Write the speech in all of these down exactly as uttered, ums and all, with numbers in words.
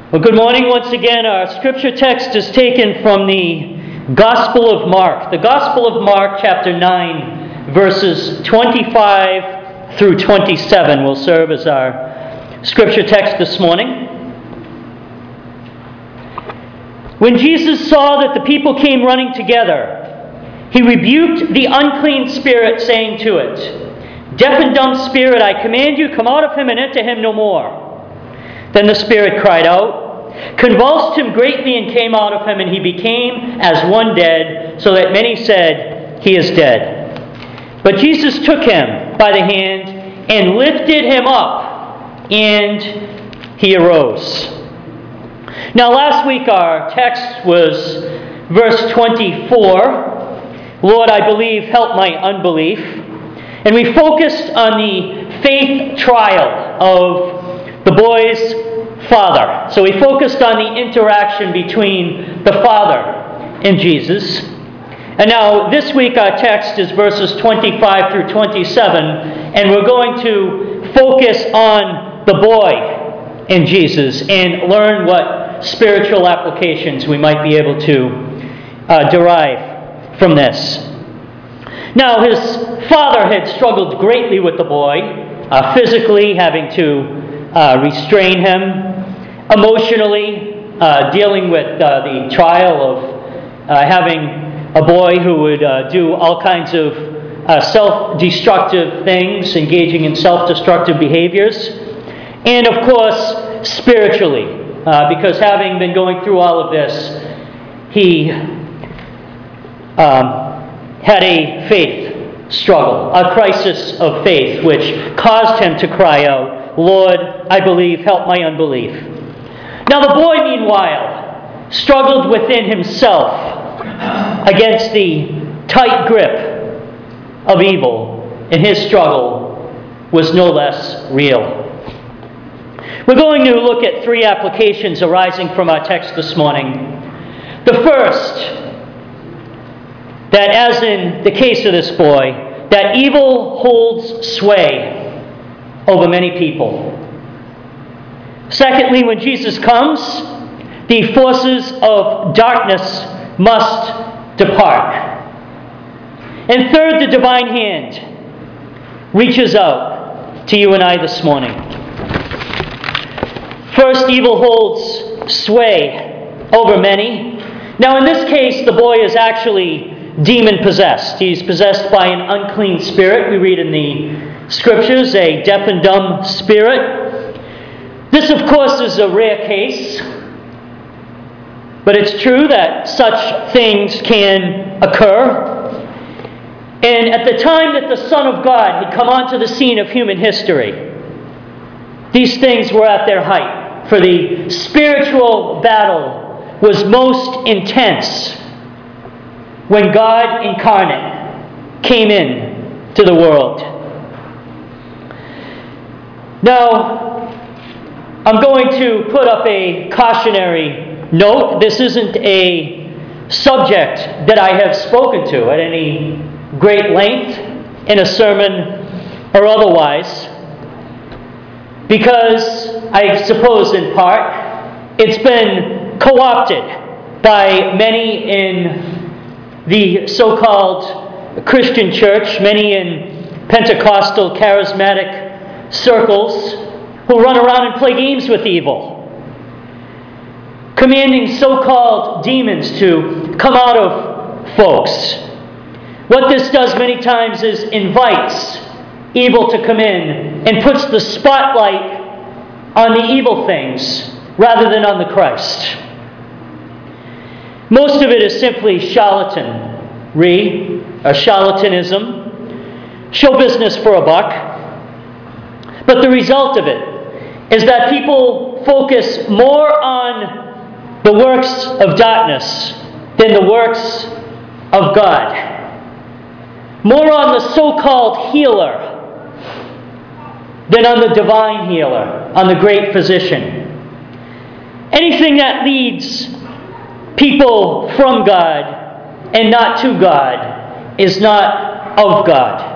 Well, good morning once again. Our scripture text is taken from the Gospel of Mark. The Gospel of Mark, chapter nine, verses twenty-five through twenty-seven will serve as our scripture text this morning. When Jesus saw that the people came running together, he rebuked the unclean spirit, saying to it, "Deaf and dumb spirit, I command you, come out of him and enter him no more." Then the spirit cried out, convulsed him greatly, and came out of him, and he became as one dead, so that many said, "He is dead." But Jesus took him by the hand and lifted him up, and he arose. Now last week our text was verse twenty-four, "Lord, I believe, help my unbelief." And we focused on the faith trial of the boy's father. So we focused on the interaction between the father and Jesus. And now this week our text is verses twenty-five through twenty-seven, and we're going to focus on the boy and Jesus and learn what spiritual applications we might be able to uh, derive from this. Now his father had struggled greatly with the boy, uh, physically having to Uh, restrain him, emotionally uh, dealing with uh, the trial of uh, having a boy who would uh, do all kinds of uh, self-destructive things, engaging in self-destructive behaviors, and of course spiritually, uh, because having been going through all of this, he um, had a faith struggle, a crisis of faith, which caused him to cry out, "Lord, I believe, help my unbelief." Now the boy, meanwhile, struggled within himself against the tight grip of evil, and his struggle was no less real. We're going to look at three applications arising from our text this morning. The first, that as in the case of this boy, that evil holds sway over many people. Secondly, when Jesus comes, the forces of darkness must depart. And third, the divine hand reaches out to you and I this morning. First, evil holds sway over many. Now in this case, the boy is actually demon-possessed. He's possessed by an unclean spirit. We read in the Scriptures, a deaf and dumb spirit. This, of course, is a rare case, but it's true that such things can occur. And at the time that the Son of God had come onto the scene of human history, these things were at their height, for the spiritual battle was most intense when God incarnate came in to the world. Now, I'm going to put up a cautionary note. This isn't a subject that I have spoken to at any great length in a sermon or otherwise, because I suppose in part it's been co-opted by many in the so-called Christian church, many in Pentecostal charismatic circles who run around and play games with evil, commanding so-called demons to come out of folks. What this does many times is invites evil to come in and puts the spotlight on the evil things rather than on the Christ. Most of it is simply charlatanry, or charlatanism, show business for a buck. But the result of it is that people focus more on the works of darkness than the works of God. More on the so-called healer than on the divine healer, on the great physician. Anything that leads people from God and not to God is not of God.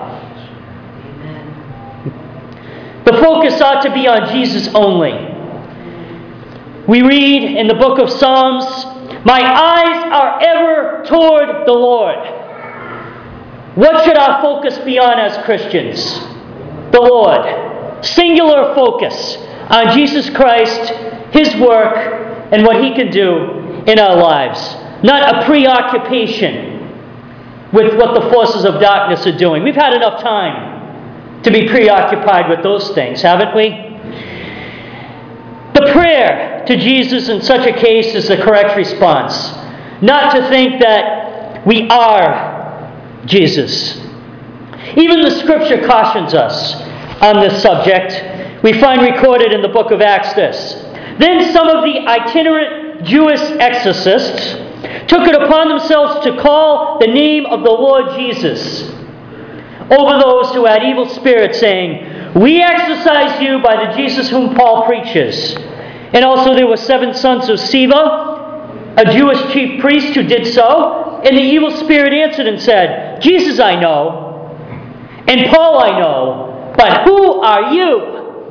The focus ought to be on Jesus only. We read in the book of Psalms, "My eyes are ever toward the Lord." What should our focus be on as Christians? The Lord. Singular focus on Jesus Christ, His work, and what He can do in our lives. Not a preoccupation with what the forces of darkness are doing. We've had enough time to be preoccupied with those things, haven't we? The prayer to Jesus in such a case is the correct response. Not to think that we are Jesus. Even the Scripture cautions us on this subject. We find recorded in the book of Acts this: "Then some of the itinerant Jewish exorcists took it upon themselves to call the name of the Lord Jesus over those who had evil spirits, saying, 'We exorcise you by the Jesus whom Paul preaches.' And also there were seven sons of Sceva, a Jewish chief priest, who did so. And the evil spirit answered and said, 'Jesus I know, and Paul I know, but who are you?'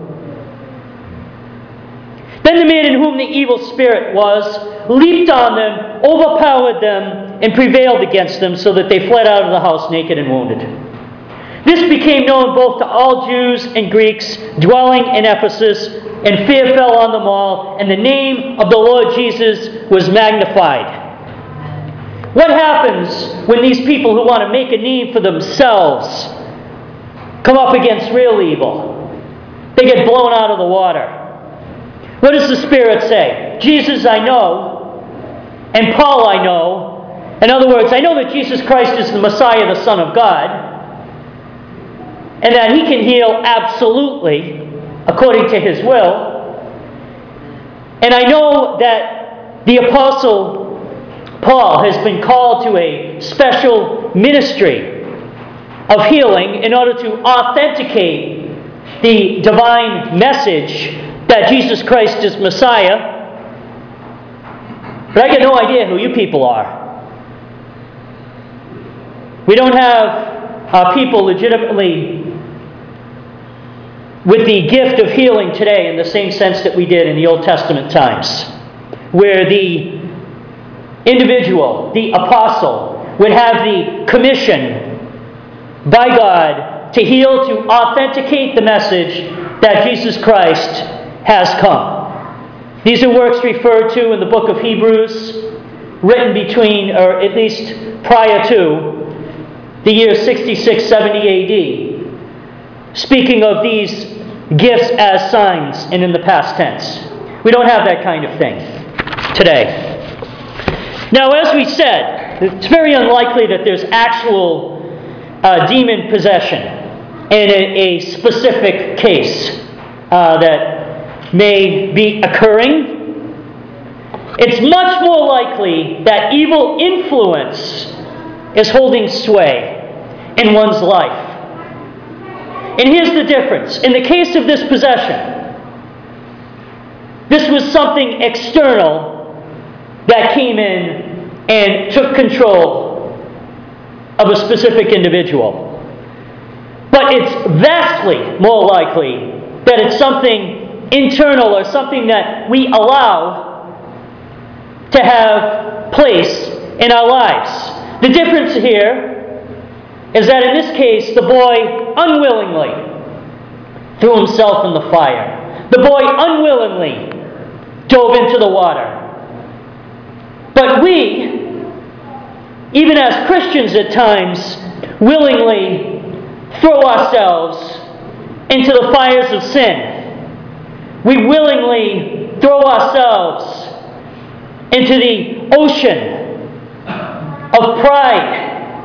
Then the man in whom the evil spirit was leaped on them, overpowered them, and prevailed against them, so that they fled out of the house naked and wounded. This became known both to all Jews and Greeks dwelling in Ephesus, and fear fell on them all, and the name of the Lord Jesus was magnified." What happens when these people who want to make a name for themselves come up against real evil? They get blown out of the water. What does the Spirit say? "Jesus I know, and Paul I know." In other words, I know that Jesus Christ is the Messiah, the Son of God, and that He can heal absolutely according to His will. And I know that the Apostle Paul has been called to a special ministry of healing in order to authenticate the divine message that Jesus Christ is Messiah. But I get no idea who you people are. We don't have uh, people legitimately with the gift of healing today in the same sense that we did in the Old Testament times, where the individual, the apostle, would have the commission by God to heal, to authenticate the message that Jesus Christ has come. These are works referred to in the book of Hebrews, written between, or at least prior to, the year sixty-six seventy A D, speaking of these gifts as signs and in the past tense. We don't have that kind of thing today. Now, as we said, it's very unlikely that there's actual uh, demon possession in a, a specific case uh, that may be occurring. It's much more likely that evil influence is holding sway in one's life. And here's the difference. In the case of this possession, this was something external that came in and took control of a specific individual. But it's vastly more likely that it's something internal or something that we allow to have place in our lives. The difference here is that in this case, the boy unwillingly threw himself in the fire. The boy unwillingly dove into the water. But we, even as Christians at times, willingly throw ourselves into the fires of sin. We willingly throw ourselves into the ocean of pride.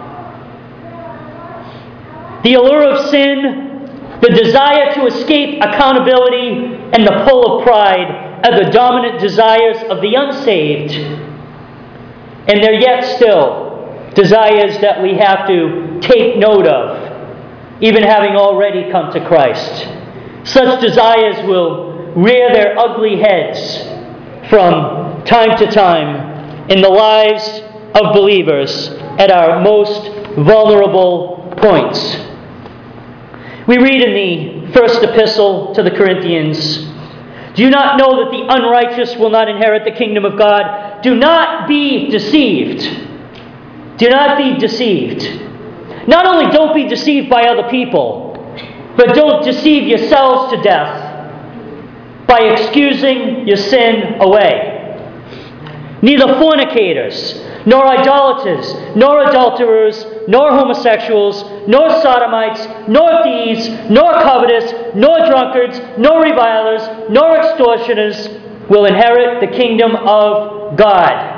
The allure of sin, the desire to escape accountability, and the pull of pride are the dominant desires of the unsaved. And they're yet still desires that we have to take note of, even having already come to Christ. Such desires will rear their ugly heads from time to time in the lives of believers at our most vulnerable points. We read in the first epistle to the Corinthians, Do you not know that the unrighteous will not inherit the kingdom of God? Do not be deceived. Do not be deceived. Not only don't be deceived by other people, but don't deceive yourselves to death by excusing your sin away. Neither fornicators, nor idolaters, nor adulterers, nor homosexuals, nor sodomites, nor thieves, nor covetous, nor drunkards, nor revilers, nor extortioners will inherit the kingdom of God.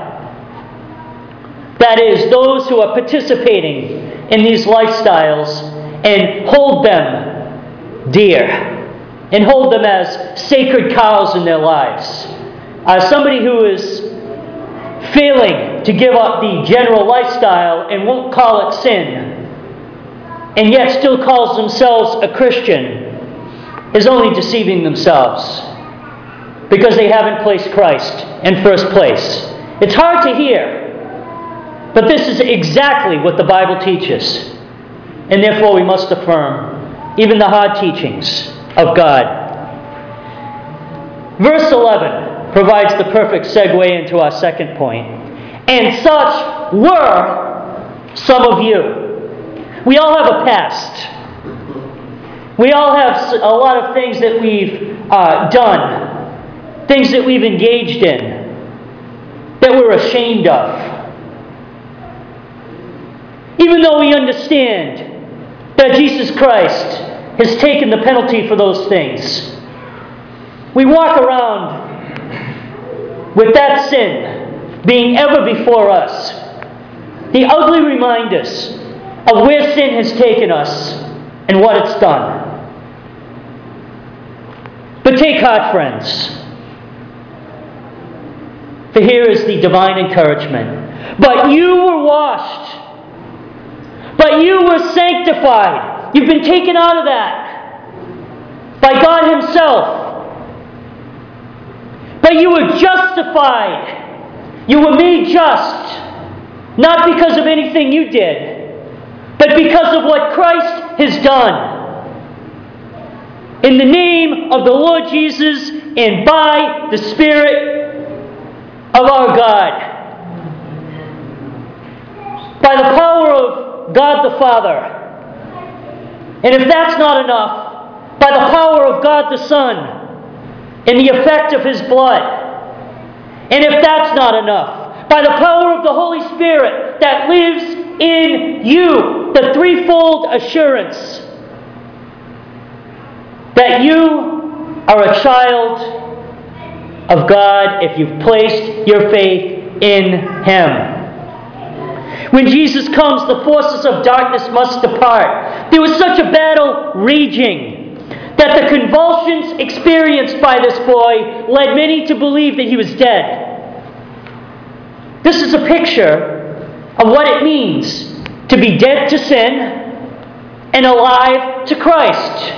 That is, those who are participating in these lifestyles and hold them dear, and hold them as sacred cows in their lives. As somebody who is failing to give up the general lifestyle and won't call it sin, and yet still calls themselves a Christian, is only deceiving themselves because they haven't placed Christ in first place. It's hard to hear, but this is exactly what the Bible teaches, and therefore we must affirm even the hard teachings of God. Verse eleven provides the perfect segue into our second point. And such were some of you. We all have a past. We all have a lot of things that we've uh, done, things that we've engaged in, that we're ashamed of. Even though we understand that Jesus Christ has taken the penalty for those things, we walk around with that sin being ever before us. The ugly reminders of where sin has taken us and what it's done. But take heart, friends, for here is the divine encouragement. But you were washed. But you were sanctified. You've been taken out of that by God Himself. But you were justified. You were made just, not because of anything you did, but because of what Christ has done. In the name of the Lord Jesus and by the Spirit of our God. By the power of God the Father. And if that's not enough, by the power of God the Son and the effect of His blood. And if that's not enough, by the power of the Holy Spirit that lives in you, the threefold assurance that you are a child of God if you've placed your faith in Him. When Jesus comes, the forces of darkness must depart. There was such a battle raging that the convulsions experienced by this boy led many to believe that he was dead. This is a picture of what it means to be dead to sin and alive to Christ.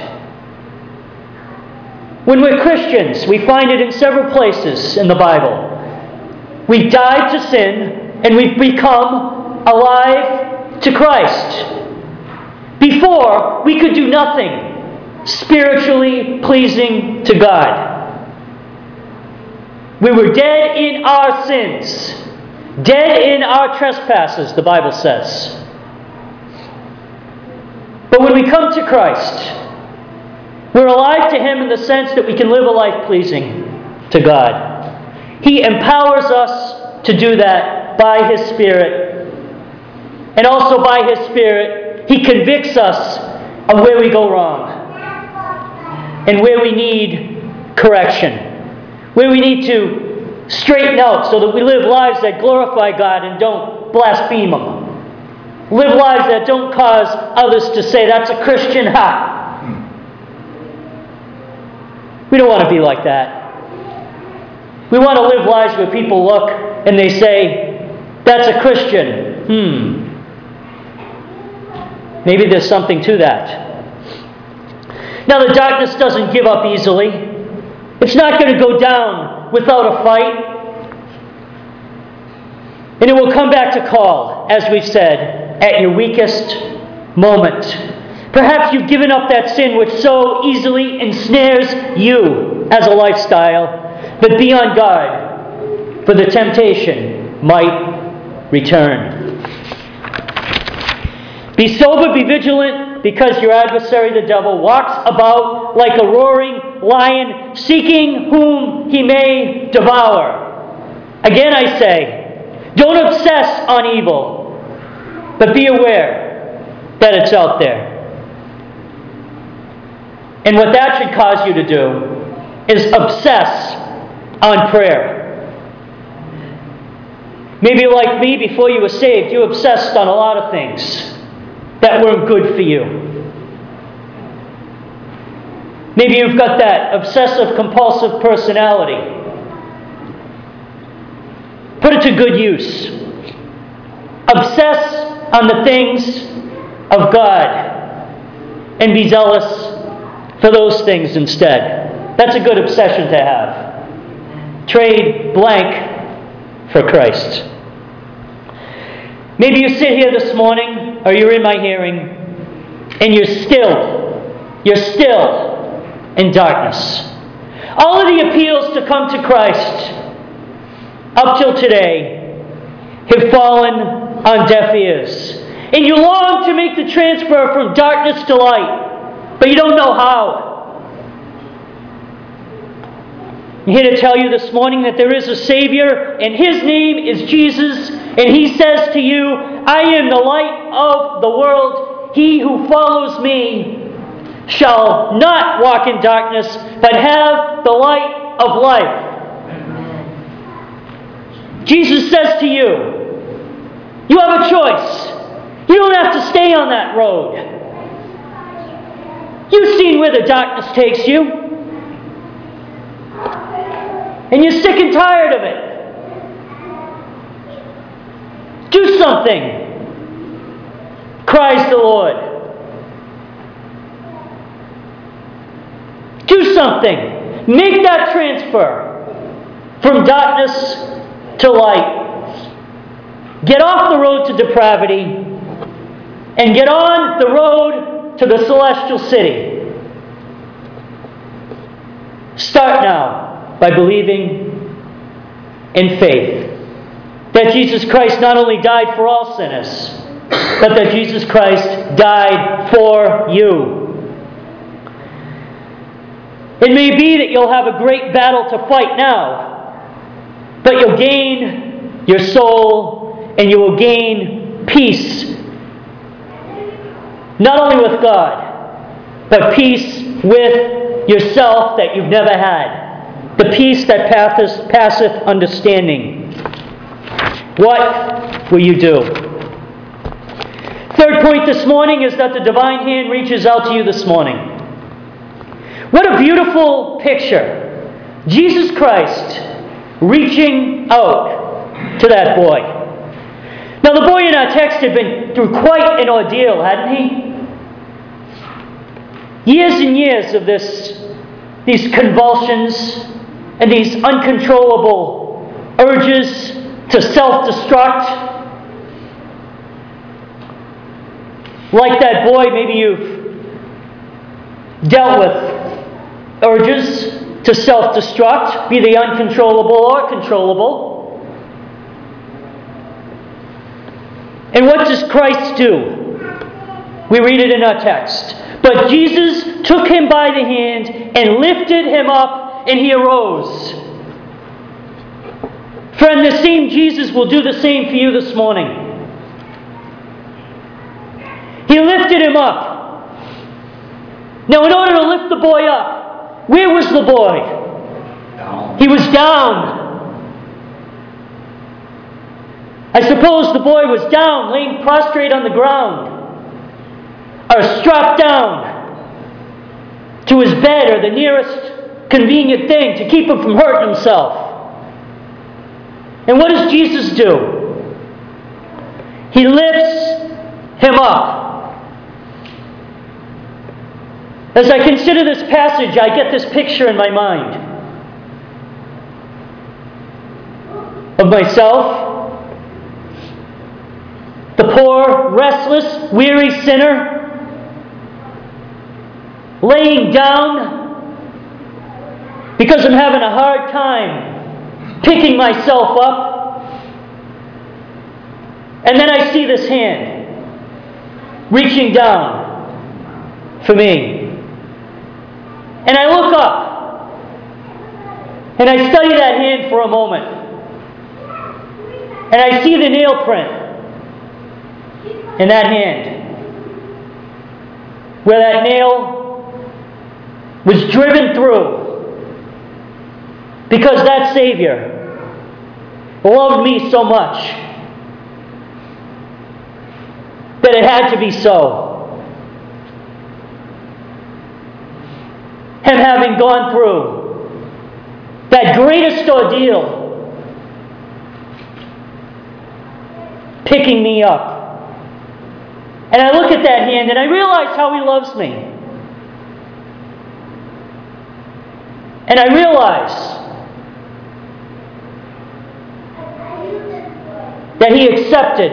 When we're Christians, we find it in several places in the Bible. We've died to sin and we've become alive to Christ. Before, we could do nothing spiritually pleasing to God. We were dead in our sins, dead in our trespasses, the Bible says. But when we come to Christ, we're alive to Him in the sense that we can live a life pleasing to God. He empowers us to do that by His Spirit. And also by His Spirit, He convicts us of where we go wrong and where we need correction, where we need to straighten out so that we live lives that glorify God and don't blaspheme Him. Live lives that don't cause others to say, that's a Christian, ha! We don't want to be like that. We want to live lives where people look and they say, that's a Christian. Hmm. Maybe there's something to that. Now, the darkness doesn't give up easily. It's not going to go down without a fight. And it will come back to call, as we've said, at your weakest moment. Perhaps you've given up that sin which so easily ensnares you. as a lifestyle, but be on guard, for the temptation might return. Be sober, be vigilant, because your adversary the devil walks about like a roaring lion, seeking whom he may devour. Again I say, don't obsess on evil, but be aware that it's out there. And what that should cause you to do is obsess on prayer. Maybe like me, before you were saved, you obsessed on a lot of things that weren't good for you. Maybe you've got that obsessive compulsive personality. Put it to good use. Obsess on the things of God and be zealous for those things instead. That's a good obsession to have. Trade blank for Christ. Maybe you sit here this morning, or you're in my hearing, and you're still, you're still in darkness. All of the appeals to come to Christ up till today have fallen on deaf ears. And you long to make the transfer from darkness to light, but you don't know how. I'm here to tell you this morning that there is a Savior, and His name is Jesus, and He says to you, I am the light of the world. He who follows me shall not walk in darkness, but have the light of life. Jesus says to you, you have a choice. You don't have to stay on that road. You've seen where the darkness takes you. And you're sick and tired of it. Do something, cries the Lord. Do something. Make that transfer from darkness to light. Get off the road to depravity and get on the road to the celestial city. Start now by believing in faith that Jesus Christ not only died for all sinners, but that Jesus Christ died for you. It may be that you'll have a great battle to fight now, but you'll gain your soul and you will gain peace, not only with God, but peace with yourself that you've never had. The peace that passeth, passeth understanding. What will you do? Third point this morning is that the divine hand reaches out to you this morning. What a beautiful picture. Jesus Christ reaching out to that boy. Now the boy in our text had been through quite an ordeal, hadn't he? Years and years of this, these convulsions and these uncontrollable urges to self-destruct. Like that boy, maybe you've dealt with urges to self-destruct, be they uncontrollable or controllable. And what does Christ do? We read it in our text. But Jesus took him by the hand and lifted him up, and he arose. Friend, the same Jesus will do the same for you this morning. He lifted him up. Now, in order to lift the boy up, where was the boy? Down. He was down. I suppose the boy was down, laying prostrate on the ground, or strapped down to his bed or the nearest convenient thing to keep him from hurting himself. And what does Jesus do? He lifts him up. As I consider this passage, I get this picture in my mind of myself, the poor, restless, weary sinner, laying down because I'm having a hard time picking myself up. And then I see this hand reaching down for me. And I look up and I study that hand for a moment. And I see the nail print in that hand, where that nail was driven through, because that Savior loved me so much that it had to be so. Him having gone through that greatest ordeal, picking me up. And I look at that hand and I realize how He loves me. And I realize that He accepted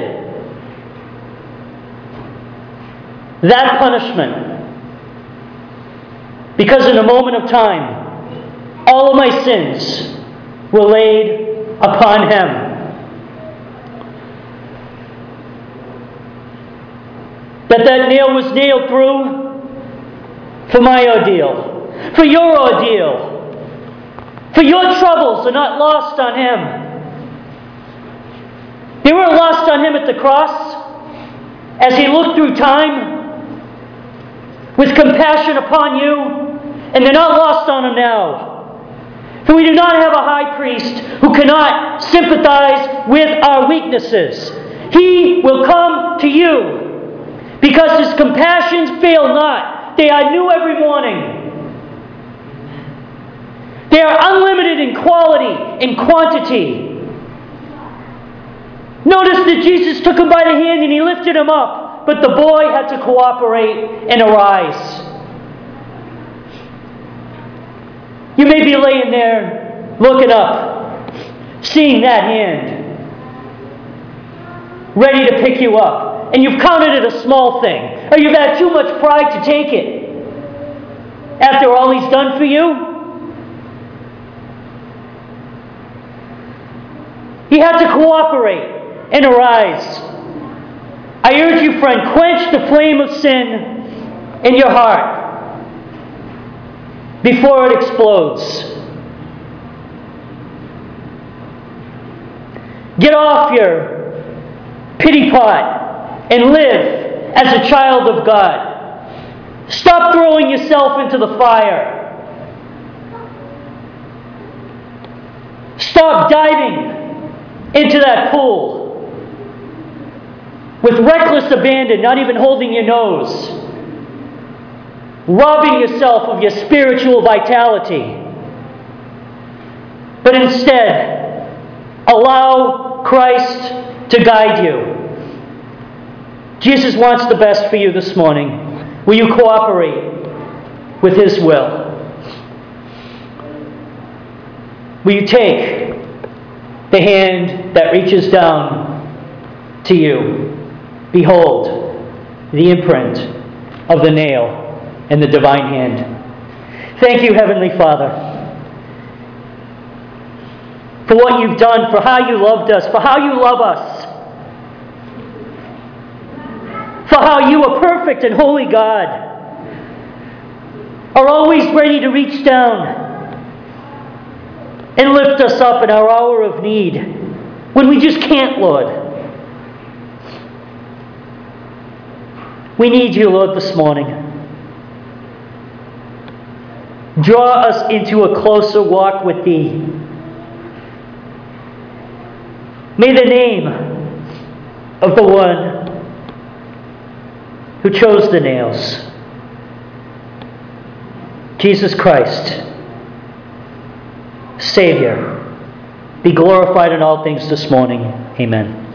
that punishment, because in a moment of time, all of my sins were laid upon Him. That that nail was nailed through for my ordeal, for your ordeal, for your troubles are not lost on Him. They weren't lost on Him at the cross as He looked through time with compassion upon you, and they're not lost on Him now. For we do not have a high priest who cannot sympathize with our weaknesses. He will come to you, because His compassions fail not. They are new every morning. They are unlimited in quality and quantity. Notice that Jesus took him by the hand and He lifted him up, but the boy had to cooperate and arise. You may be laying there looking up, seeing that hand, ready to pick you up, and you've counted it a small thing, or you've had too much pride to take it after all He's done for you. He had to cooperate and arise. I urge you, friend, quench the flame of sin in your heart before it explodes. Get off your pity pot and live as a child of God. Stop throwing yourself into the fire. Stop diving into that pool with reckless abandon, not even holding your nose, robbing yourself of your spiritual vitality. But instead, allow Christ to guide you. Jesus wants the best for you this morning. Will you cooperate with His will? Will you take the hand that reaches down to you? Behold, the imprint of the nail in the divine hand. Thank you, Heavenly Father, for what You've done, for how You loved us, for how You love us, for how You, a perfect and holy God, are always ready to reach down and lift us up in our hour of need when we just can't, Lord. We need You, Lord, this morning. Draw us into a closer walk with Thee. May the name of the one who chose the nails, Jesus Christ, Savior, be glorified in all things this morning. Amen.